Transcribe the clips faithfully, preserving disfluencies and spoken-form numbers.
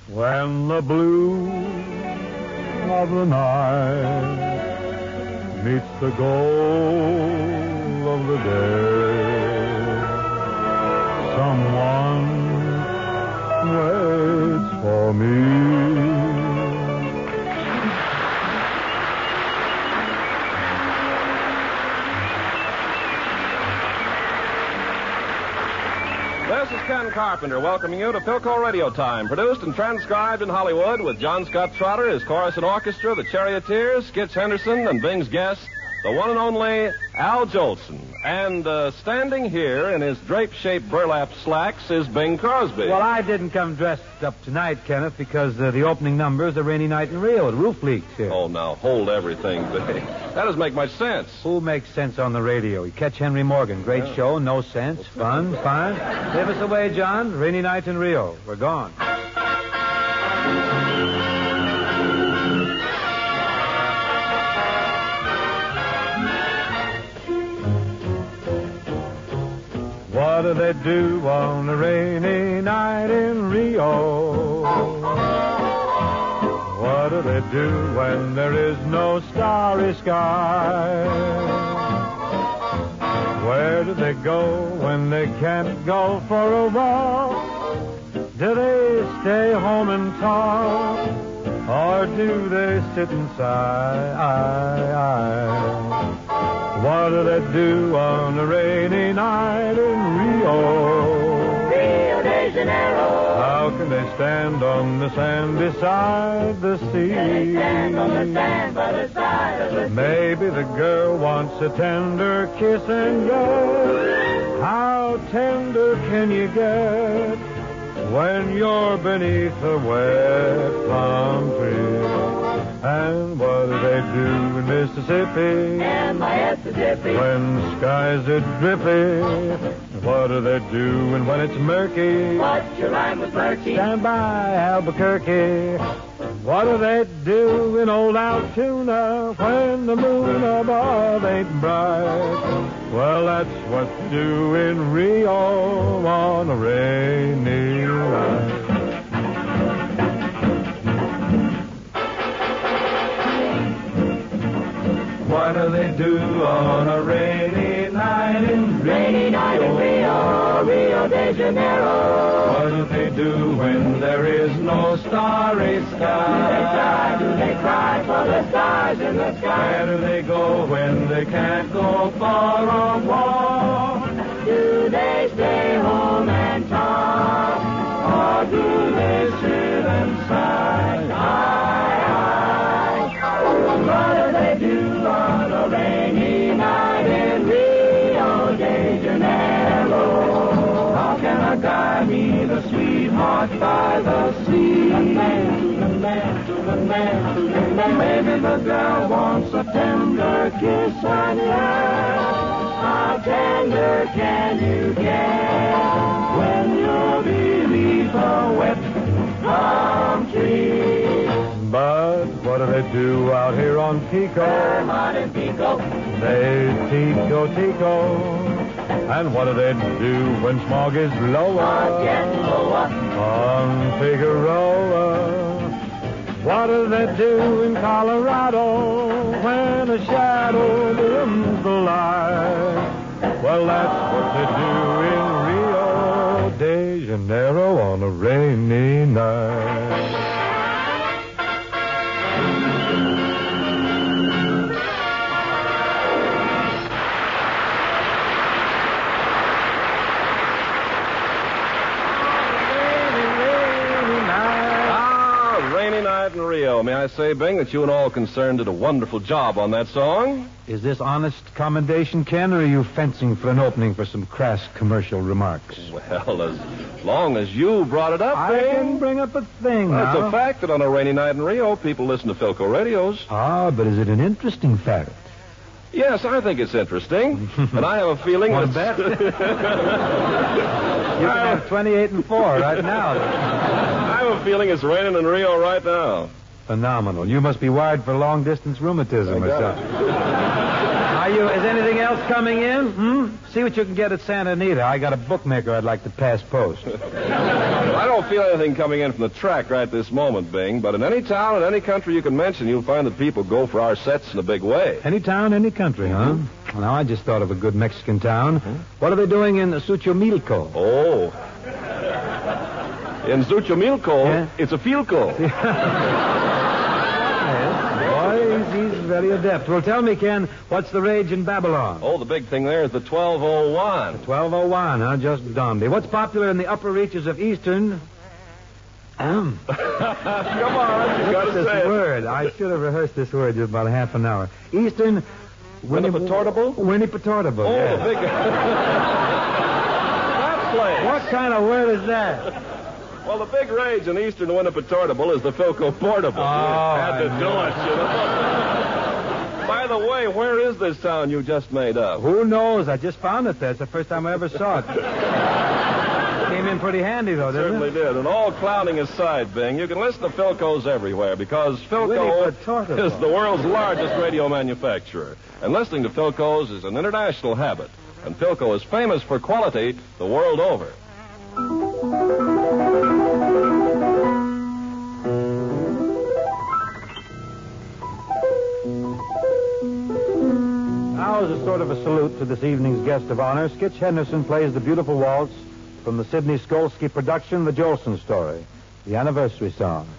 When the blue of the night meets the gold of the day, someone waits for me. This is Ken Carpenter welcoming you to Philco Radio Time, produced and transcribed in Hollywood with John Scott Trotter, his chorus and orchestra, the Charioteers, Skitch Henderson, and Bing's guest, the one and only Al Jolson. And uh, standing here in his drape-shaped burlap slacks is Bing Crosby. Well, I didn't come dressed up tonight, Kenneth, because uh, the opening number is A Rainy Night in Rio. The roof leaked here. Oh, now, hold everything, Bing. That doesn't make much sense. Who makes sense on the radio? You catch Henry Morgan. Great yeah. show, no sense, fun, fun. Give us away, John. Rainy Night in Rio. We're gone. What do they do on a rainy night in Rio? What do they do when there is no starry sky? Where do they go when they can't go for a walk? Do they stay home and talk, or do they sit inside? What do they do on a rainy night in Rio? Rio de Janeiro. How can they stand on the sand beside the sea? Can they stand on the sand by the side of the sea? Maybe the girl wants a tender kiss and yes, how tender can you get when you're beneath a wet palm tree? And what do they do in Mississippi? And Mississippi. When skies are drippy, what do they do and when it's murky? What's your rhyme with murky? Stand by Albuquerque. What do they do in old Altoona when the moon above ain't bright? Well, that's what they do in Rio on a rainy night. What do they do on a rainy night in Rio? Rainy night in Rio, Rio de Janeiro. What do they do when there is no starry sky? Do they cry, do they cry for the stars in the sky? Where do they go when they can't go for a walk? Do they stay home and talk, or do they sit inside? What do they do on a rainy night in Rio de Janeiro? How can a guy meet a sweetheart by the sea? The man to the man to the man to the man. Maybe the girl wants a tender kiss and yes, how tender can you get when you're beneath a wet palm tree? But what do they do out here on Pico? Vermont and Pico. They Tico Tico. And what do they do when smog is lower? On Jet Lower. On Figueroa. What do they do in Colorado when a shadow dims the light? Well, that's what they do in Rio de Janeiro on a rainy night. In Rio. May I say, Bing, that you and all concerned did a wonderful job on that song? Is this honest commendation, Ken, or are you fencing for an opening for some crass commercial remarks? Well, as long as you brought it up, I Bing. can bring up a thing well, now. It's a fact that on a rainy night in Rio, people listen to Philco radios. Ah, but is it an interesting fact? Yes, I think it's interesting. And I have a feeling Want that... to bet? You can have twenty-eight and four right now. I have a feeling it's raining in Rio right now. Phenomenal. You must be wired for long-distance rheumatism or something. Now, Are you? Is anything else coming in? Hmm? See what you can get at Santa Anita. I got a bookmaker I'd like to pass post. I don't feel anything coming in from the track right this moment, Bing, but in any town and any country you can mention, you'll find that people go for our sets in a big way. Any town, any country, huh? Well, now, I just thought of a good Mexican town. What are they doing in Xochimilco? Oh. In Xochimilco, Yeah? it's a field goal. Boy, he's, he's very adept. Well, tell me, Ken, what's the rage in Babylon? Oh, the big thing there is the twelve oh one. twelve oh one, huh? Just dawned me. What's popular in the upper reaches of eastern... Um. Come on, you gotta What's this say it. word? I should have rehearsed this word just about a half an hour. Eastern... Winnipetortable? Winnipetortable, Oh, yeah. the big... that place. What kind of word is that? Well, the big rage in Eastern Winnipetortable is the Philco Portable. Oh, Had to I do know. it, you know. By the way, where is this town you just made up? Who knows? I just found it there. It's the first time I ever saw it. Came in pretty handy, though, didn't Certainly it? did. And all clowning aside, Bing, you can listen to Philco's everywhere because Philco Winnipetortable. is the world's largest radio manufacturer. And listening to Philco's is an international habit. And Philco is famous for quality the world over. Now, as a sort of a salute to this evening's guest of honor, Skitch Henderson plays the beautiful waltz from the Sidney Skolsky production, The Jolson Story, the anniversary song.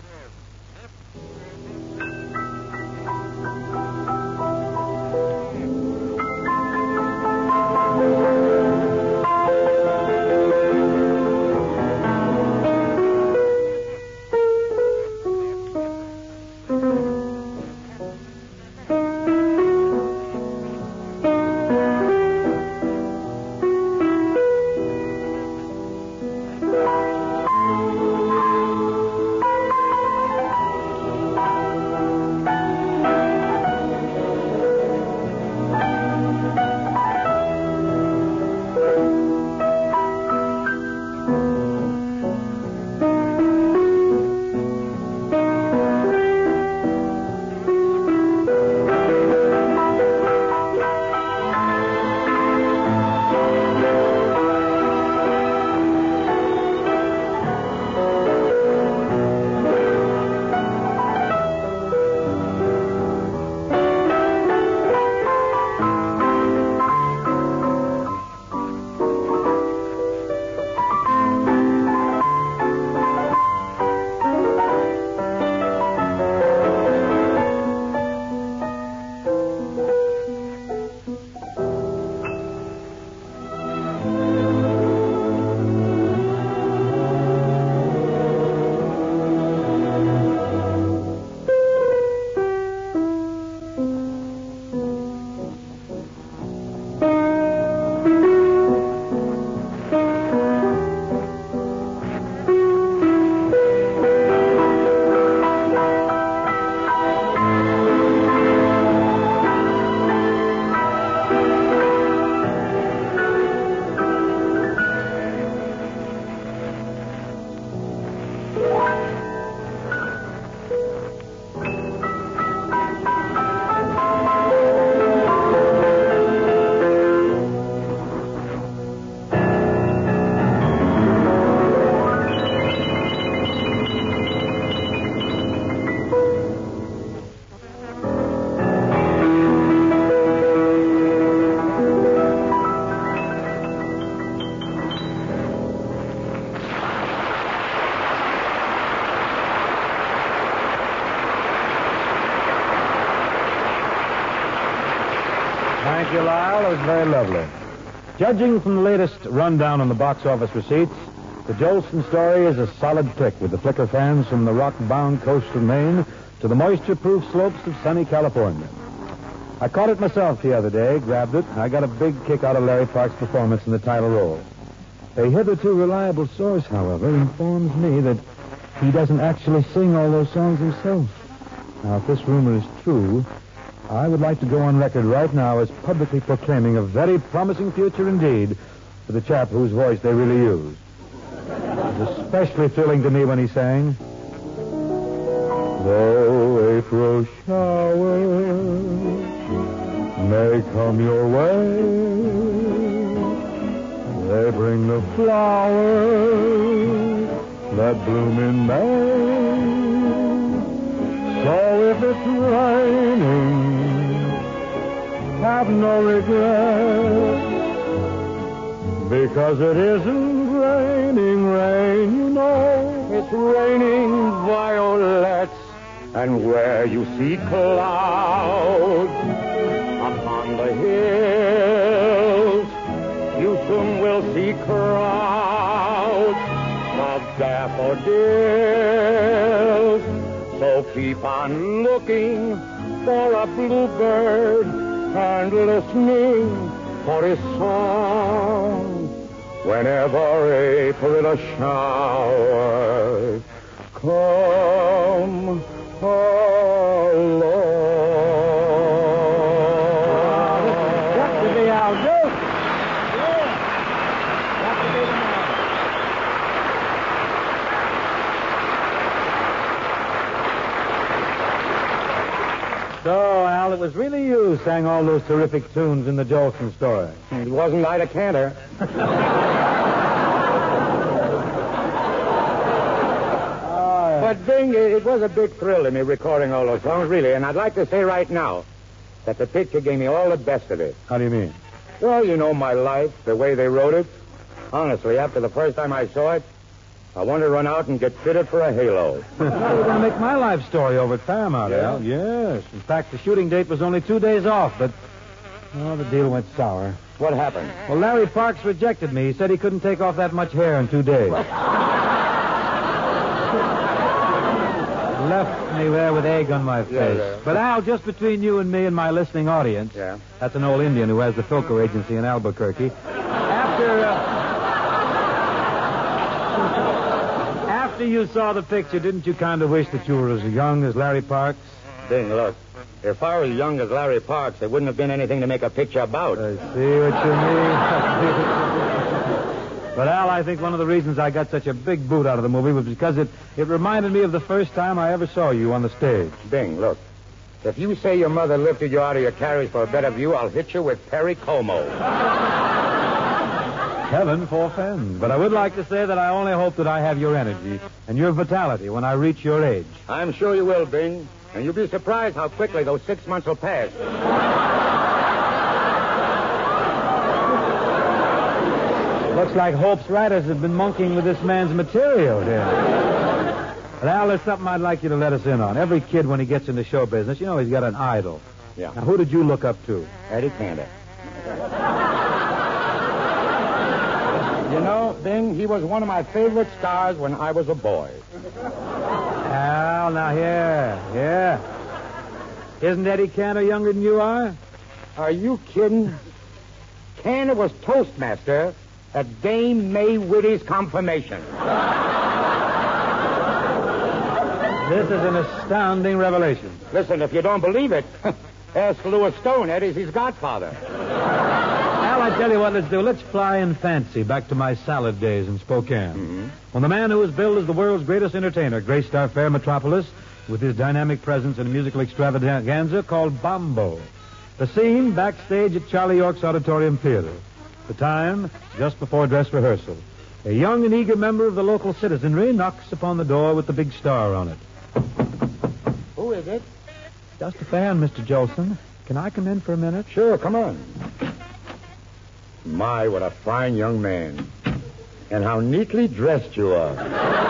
Thank you, Lyle. It was very lovely. Judging from the latest rundown on the box office receipts, the Jolson Story is a solid pick with the Flicker fans from the rock-bound coast of Maine to the moisture-proof slopes of sunny California. I caught it myself the other day, grabbed it, and I got a big kick out of Larry Park's performance in the title role. A hitherto reliable source, however, informs me that he doesn't actually sing all those songs himself. Now, if this rumor is true, I would like to go on record right now as publicly proclaiming a very promising future indeed for the chap whose voice they really use. It was especially thrilling to me when he sang, "Though April showers may come your way. They bring the flowers that bloom in May. So if it's raining, have no regret, because it isn't raining rain, you know. It's raining violets, and where you see clouds upon the hills, you soon will see crowds of daffodils. So keep on looking for a bluebird and listening for his song whenever April showers come along. Got to be Al Duke. Yeah. Got to be the man. So, Al, it was really you who sang all those terrific tunes in the Jolson story. It wasn't Ida Cantor. But, Bing, it was a big thrill to me recording all those songs, really. And I'd like to say right now that the picture gave me all the best of it. How do you mean? Well, you know my life, the way they wrote it. Honestly, after the first time I saw it, I wanted to run out and get fitted for a halo. Well, we're going to make my life story over at Paramount, Yeah? Al. Yes. In fact, the shooting date was only two days off, but, well, the deal went sour. What happened? Well, Larry Parks rejected me. He said he couldn't take off that much hair in two days. Left me there with egg on my face. Yeah, yeah. But, Al, just between you and me and my listening audience, Yeah. that's an old Indian who has the Philco agency in Albuquerque. After, uh, after you saw the picture, didn't you kind of wish that you were as young as Larry Parks? Bing, look. If I was young as Larry Parks, there wouldn't have been anything to make a picture about. I see what you mean. But, Al, I think one of the reasons I got such a big boot out of the movie was because it, it reminded me of the first time I ever saw you on the stage. Bing, look. If you say your mother lifted you out of your carriage for a better view, I'll hit you with Perry Como. Heaven forfend. But I would like to say that I only hope that I have your energy and your vitality when I reach your age. I'm sure you will, Bing. And you'll be surprised how quickly those six months will pass. Looks like Hope's writers have been monkeying with this man's material here. But, Al, there's something I'd like you to let us in on. Every kid, when he gets into show business, you know he's got an idol. Yeah. Now, who did you look up to? Eddie Cantor. You know, Bing, he was one of my favorite stars when I was a boy. Al, now here, yeah. Isn't Eddie Cantor younger than you are? Are you kidding? Cantor was Toastmaster at Dame May Whitty's confirmation. This is an astounding revelation. Listen, if you don't believe it, ask Louis Stone, Eddie's his godfather. Al, I tell you what, let's do. Let's fly in fancy back to my salad days in Spokane. Mm-hmm. When the man who was billed as the world's greatest entertainer graced our fair metropolis with his dynamic presence in a musical extravaganza called Bombo. The scene, backstage at Charlie York's Auditorium Theater. The time, just before dress rehearsal. A young and eager member of the local citizenry knocks upon the door with the big star on it. Who is it? Just a fan, Mister Jolson. Can I come in for a minute? Sure, come on. My, what a fine young man. And how neatly dressed you are.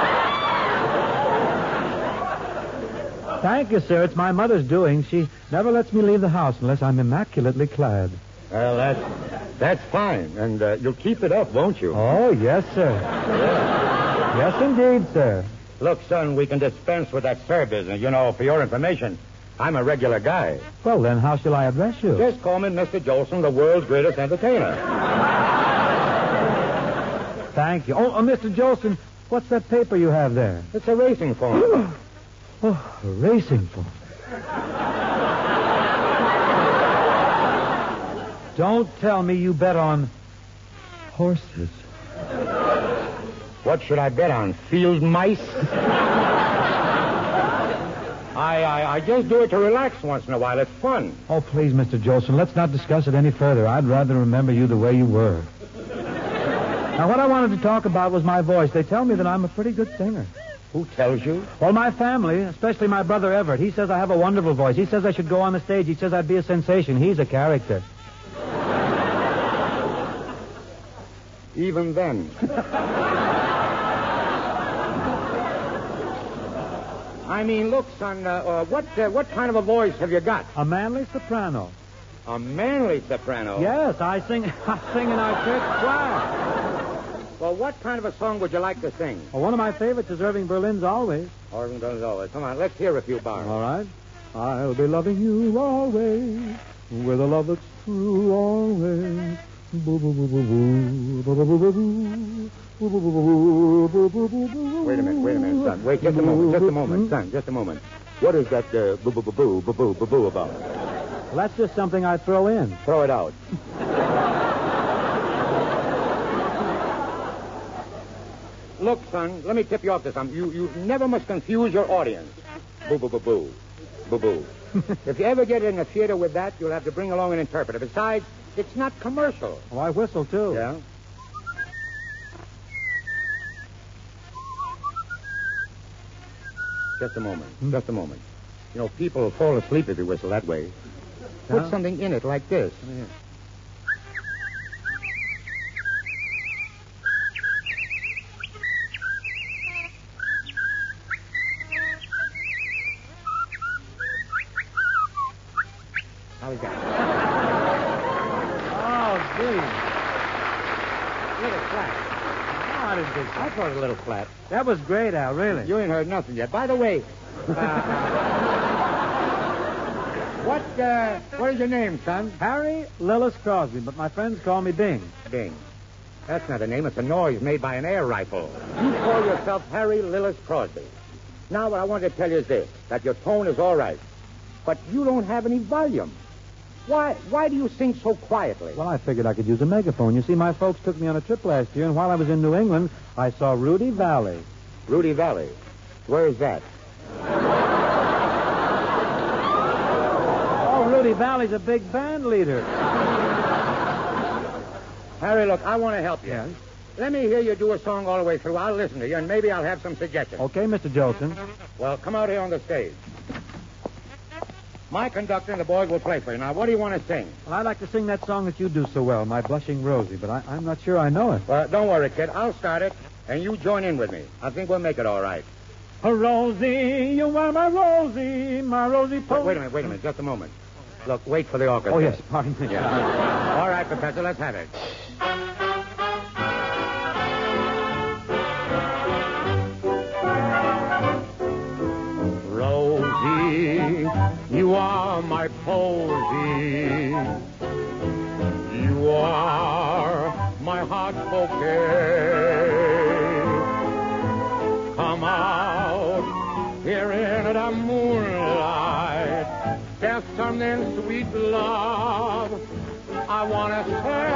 Thank you, sir. It's my mother's doing. She never lets me leave the house unless I'm immaculately clad. Well, that's, that's fine. And uh, you'll keep it up, won't you? Oh, yes, sir. Yes, indeed, sir. Look, son, we can dispense with that sir business. You know, for your information, I'm a regular guy. Well, then, how shall I address you? Just call me Mister Jolson, the world's greatest entertainer. Thank you. Oh, uh, Mister Jolson, what's that paper you have there? It's a racing form. Oh, a racing form. Don't tell me you bet on horses. What should I bet on? Field mice? I, I I just do it to relax once in a while. It's fun. Oh, please, Mister Jolson, let's not discuss it any further. I'd rather remember you the way you were. Now, what I wanted to talk about was my voice. They tell me that I'm a pretty good singer. Who tells you? Well, my family, especially my brother Everett, he says I have a wonderful voice. He says I should go on the stage. He says I'd be a sensation. He's a character. Even then. I mean, look, son, uh, uh, what uh, what kind of a voice have you got? A manly soprano. A manly soprano? Yes, I sing I sing in our church choir. Well, what kind of a song would you like to sing? Well, one of my favorites is Irving Berlin's Always. Irving Berlin's Always. Come on, let's hear a few bars. All right. I'll be loving you always, with a love that's true always. Boo, boo, boo, boo, boo, boo, boo, boo, boo, boo. Wait a minute, wait a minute, son. Wait just a moment, just a moment, son, just a moment. What is that uh, boo boo boo boo boo boo boo boo about? Well, that's just something I throw in. Throw it out. Look, son, let me tip you off to something. You you never must confuse your audience. Boo boo boo boo. Boo boo. If you ever get in a theater with that, you'll have to bring along an interpreter. Besides, it's not commercial. Oh, I whistle, too. Yeah? Just a moment. Hmm? Just a moment. You know, people will fall asleep if you whistle that way. Put Huh? something in it like this. Yeah. How is that? Oh, gee. A little flat. Oh, I didn't think so. I thought it was a little flat. That was great, Al, really. You ain't heard nothing yet. By the way, uh, what uh, what is your name, son? Harry Lillis Crosby, but my friends call me Bing. Bing. That's not a name. It's a noise made by an air rifle. You call yourself Harry Lillis Crosby. Now, what I want to tell you is this, that your tone is all right, but you don't have any volume. Why Why do you sing so quietly? Well, I figured I could use a megaphone. You see, my folks took me on a trip last year, and while I was in New England, I saw Rudy Valley. Rudy Valley. Where is that? Oh, Rudy Valley's a big band leader. Harry, look, I want to help you. Yes? Let me hear you do a song all the way through. I'll listen to you, and maybe I'll have some suggestions. Okay, Mister Jolson. Well, come out here on the stage. My conductor and the boys will play for you. Now, what do you want to sing? Well, I'd like to sing that song that you do so well, My Blushing Rosie, but I, I'm not sure I know it. Well, don't worry, kid. I'll start it, and you join in with me. I think we'll make it all right. Oh, Rosie, you are my Rosie, my Rosie Wait, Poe. wait a minute, wait a minute, just a moment. Look, wait for the orchestra. Oh, yes, pardon me. Yeah. All right, Professor, let's have it. Rosie, you are my posy. You are my heart bouquet. Come out here in the moonlight. There's something sweet, love, I want to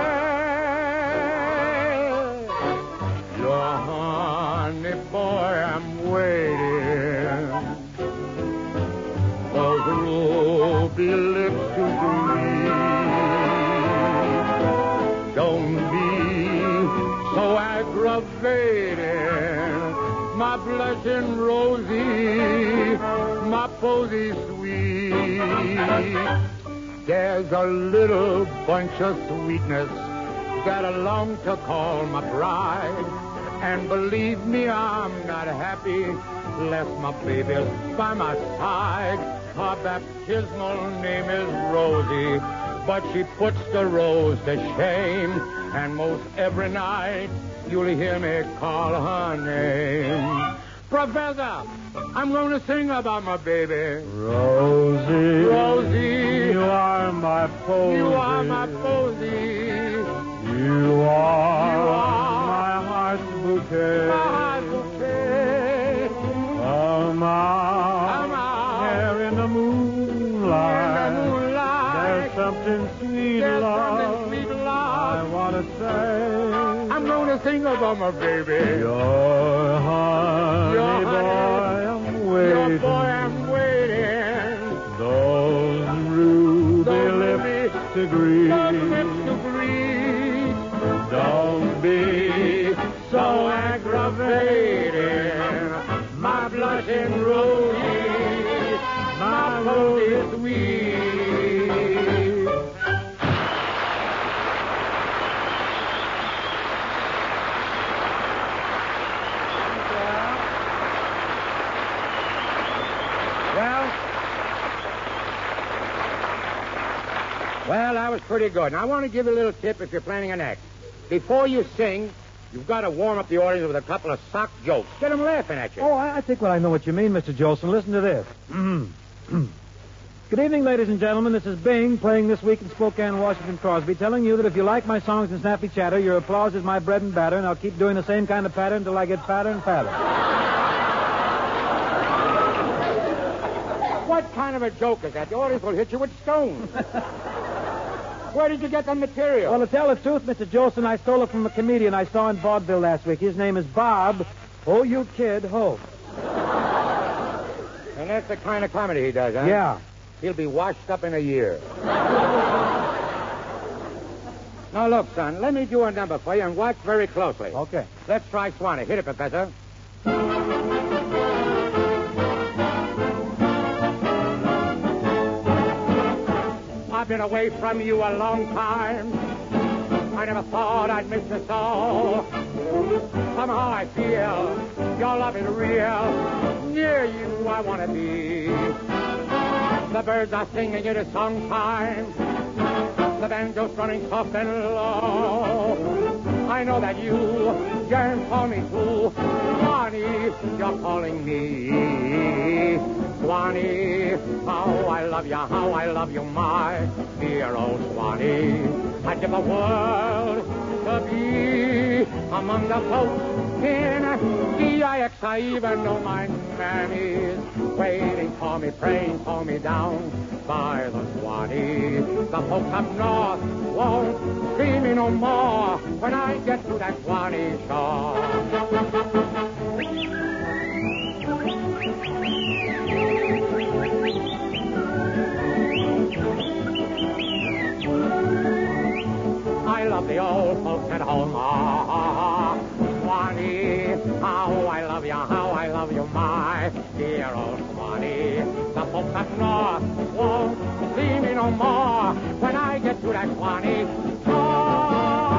say. Your honey boy, I'm waiting. Those ruby lips to breathe. Don't be so aggravating. My blushing Rosie, my posy sweet. There's a little bunch of sweetness that I long to call my bride. And believe me, I'm not happy lest my baby's by my side. Her baptismal name is Rosie, but she puts the rose to shame. And most every night you'll hear me call her name. Professor, I'm going to sing about my baby. Rosie, Rosie, you are my posy. you are my posy. You are, You are my heart's bouquet. My heart's bouquet. Come out, Come out. here in the moonlight. In the moonlight. There's something sweet, There's love, something sweet, love. I want to say. I'm going to sing about my baby. Your honey Your honey, boy, I'm waiting. Your boy, I'm waiting. greet. The lips to greet. Don't be So aggravating, my blushing Rosie, my rosy sweet. Well, well, that was pretty good. Now, I want to give you a little tip if you're planning an act. Before you sing, you've got to warm up the audience with a couple of sock jokes. Get them laughing at you. Oh, I I think well, I know what you mean, Mister Jolson. Listen to this. Good evening, ladies and gentlemen. This is Bing playing this week in Spokane, Washington, Crosby, telling you that if you like my songs and snappy chatter, your applause is my bread and batter, and I'll keep doing the same kind of pattern until I get fatter and fatter. What kind of a joke is that? The audience will hit you with stones. Where did you get the material? Well, to tell the truth, Mister Jolson, I stole it from a comedian I saw in vaudeville last week. His name is Bob. Oh, you kid, Hope. And that's the kind of comedy he does, huh? Yeah. He'll be washed up in a year. Now, look, son, let me do a number for you and watch very closely. Okay. Let's try Swanee. Hit it, Professor. I've been away from you a long time. I never thought I'd miss you so. Somehow I feel your love is real. Near you I want to be. The birds are singing it a song time. The banjo's running soft and low. I know that you yearn for me too. Swanee, you're calling me. Swanee, how I love you, how I love you, my dear old Swanee. I'd give a world to be among the folks in D I X. I even know my mammy's waiting for me, praying for me down by the Swanee. The folks up north won't see me no more when I get to that Swanee shore. I love the old folks at home. Ah, Swanee, how I love you, how I love you, my dear old Swanee. The folks up north won't see me no more when I get to that Swanee shore.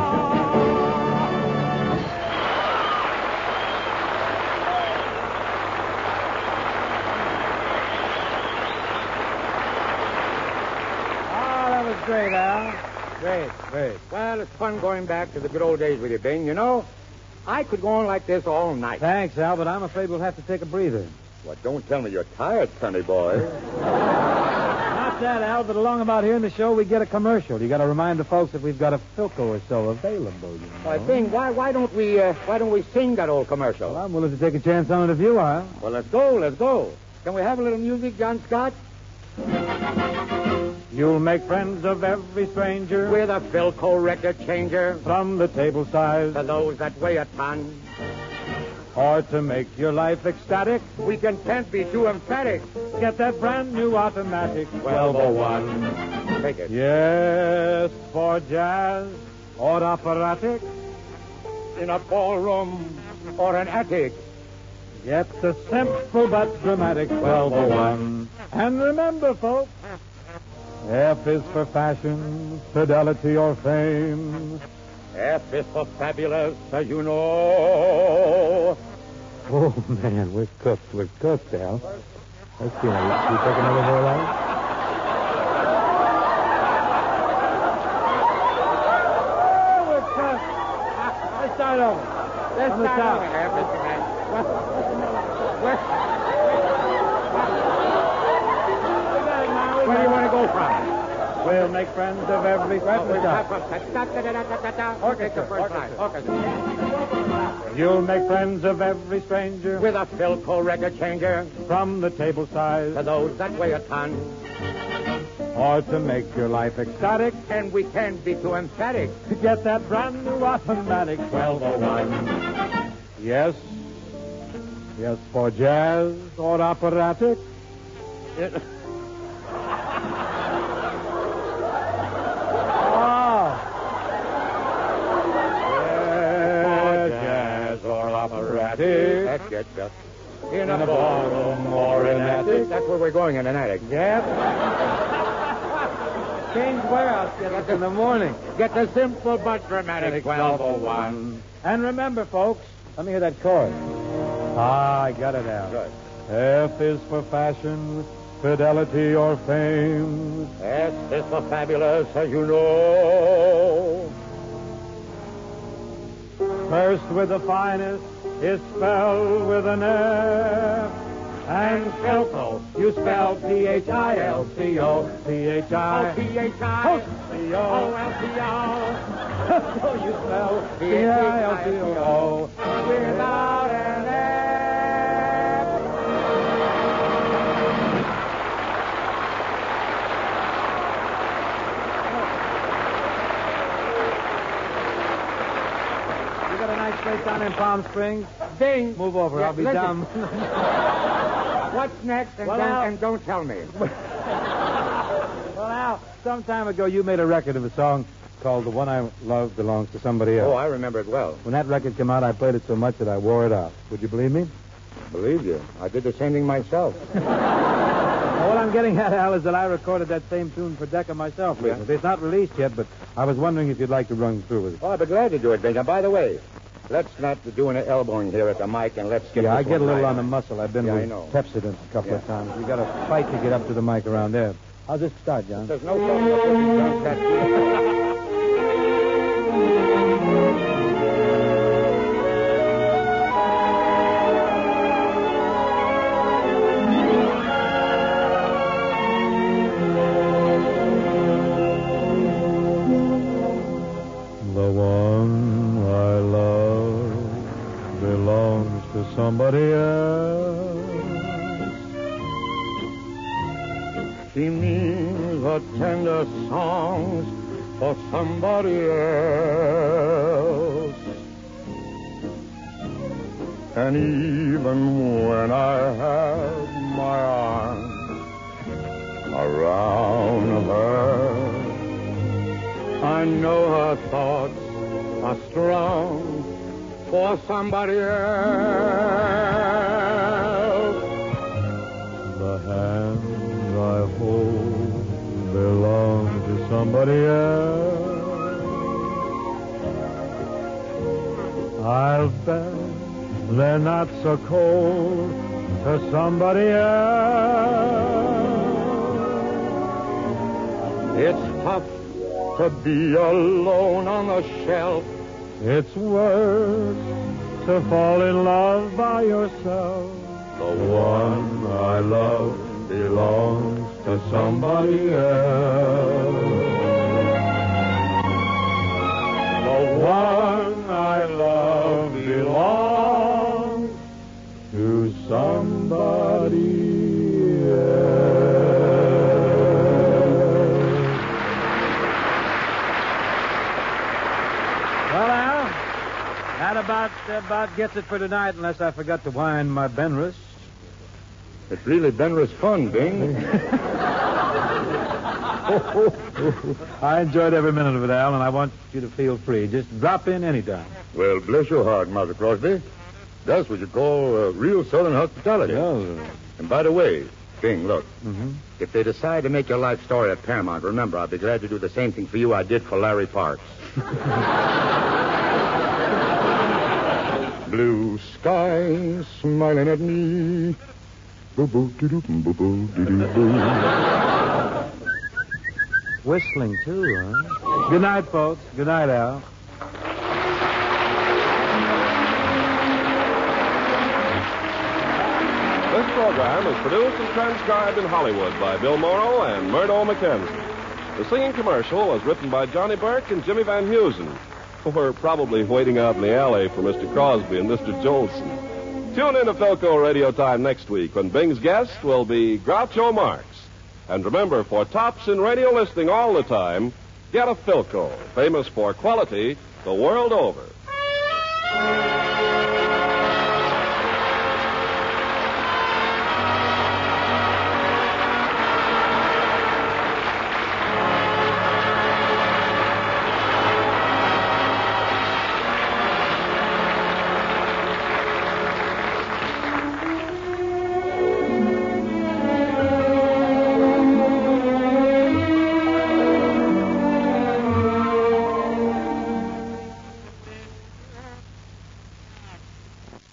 Oh, that was great, Al. Great, great. Well, it's fun going back to the good old days with you, Bing. You know, I could go on like this all night. Thanks, Al, but I'm afraid we'll have to take a breather. Well, don't tell me you're tired, sonny boy. Not that, Al, but along about here in the show, we get a commercial. You got to remind the folks that we've got a Philco or so available, you know. I think, why why don't we uh, why don't we sing that old commercial? Well, I'm willing to take a chance on it if you are. Well, let's go, let's go. Can we have a little music, John Scott? You'll make friends of every stranger With a Philco record changer. from the table size, To those that weigh a ton. or to make your life ecstatic. We can can't be too emphatic. Get that brand new automatic twelve oh one. Take it. Yes, for jazz or operatic. In a ballroom or an attic. Get the simple but dramatic twelve oh one. And remember, folks, F is for fashion, fidelity, or fame. F is for fabulous, as you know. Oh, man, we're cooked. We're cooked, Al. Let's see. Now, you take another roll out? Oh, we're cooked. Let's start over. Let's On the start top. over here, Mister Man. What- Where, where do you want to go from? We'll make friends of every Well, we stop. have a- Orchestra, first line. Orchestra. You'll make friends of every stranger With a Philco record changer. from the table To size, those that weigh a ton. or to make your life ecstatic. And we can't be too emphatic. To get that brand new automatic twelve oh one. Yes. Yes, for jazz or operatic. get just in a ballroom or an attic. That's where we're going, in an attic. Yep. Change warehouse get us in the morning. Get the simple but dramatic twelve oh one. And remember, folks, let me hear that chord. Ah, I got it out. Good. F is for fashion, fidelity, or fame. S is for fabulous, as you know. First with the finest is spelled with an F. And Philco, you spell P H I L C O. P H I. Oh, P H I C O. O L C O. So you spell P H I L C O. Without an F. You got a nice place down in Palm Springs? Bing. Move over, Yeah, I'll be listen. dumb. What's next? And, Well, don't, now- and don't tell me. Well, Al, some time ago you made a record of a song called The One I Love Belongs to Somebody Else. Oh, I remember it well. When that record came out, I played it so much that I wore it out. Would you believe me? Believe you. I did the same thing myself. Now, what I'm getting at, Al, is that I recorded that same tune for Decca myself Yeah. recently. It's not released yet, but I was wondering if you'd like to run through with it. Oh, I'd be glad to do it, Bing. And by the way, let's not do any elbowing here at the mic, and let's get Yeah, this I get a one little right on the muscle. I've been Yeah, I with know. Pepsodent a couple of Yeah. times. You got to fight to get up to the mic around there. I'll just start, John. There's no telling what this junk that The one I love belongs to somebody else. She means the tender songs for somebody else. And even when I have my arms around her, I know her thoughts are strong for somebody else. The hand I hold belongs to somebody else. I'll bet they're not so cold to somebody else. It's tough to be alone on the shelf. It's worse to fall in love by yourself. The one I love belongs to somebody else. The one I love belongs to somebody else. Well, Al, that about, about gets it for tonight, unless I forgot to wind my Ben wrist. It's really Benris fun, Bing. I enjoyed every minute of it, Al, and I want you to feel free. Just drop in anytime. Well, bless your heart, Master Crosby. That's what you call uh, real Southern hospitality. And by the way, Bing, look. Mm-hmm. If they decide to make your life story at Paramount, remember, I'll be glad to do the same thing for you I did for Larry Parks. Blue skies smiling at me. Boo-boo-doo-doo-boo-boo-doo-doo-boo. Whistling, too, huh? Good night, folks. Good night, Al. This program is produced and transcribed in Hollywood by Bill Morrow and Murdo McKenzie. The singing commercial was written by Johnny Burke and Jimmy Van Heusen, who were probably waiting out in the alley for Mister Crosby and Mister Jolson. Tune in to Philco Radio Time next week when Bing's guest will be Groucho Marx. And remember, for tops in radio listening all the time, get a Philco, famous for quality the world over.